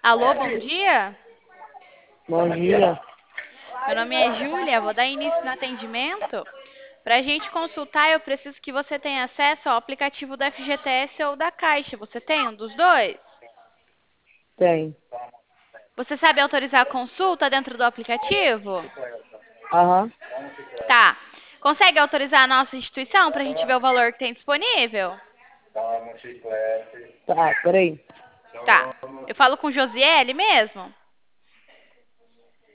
Alô, bom dia. Bom dia. Meu nome é Júlia, vou dar início no atendimento. Para a gente consultar, eu preciso que você tenha acesso ao aplicativo da FGTS ou da Caixa. Você tem um dos dois? Tem. Você sabe autorizar a consulta dentro do aplicativo? Aham. Tá. Consegue autorizar a nossa instituição para a gente ver o valor que tem disponível? Tá, peraí. Tá. Eu falo com Josiele mesmo?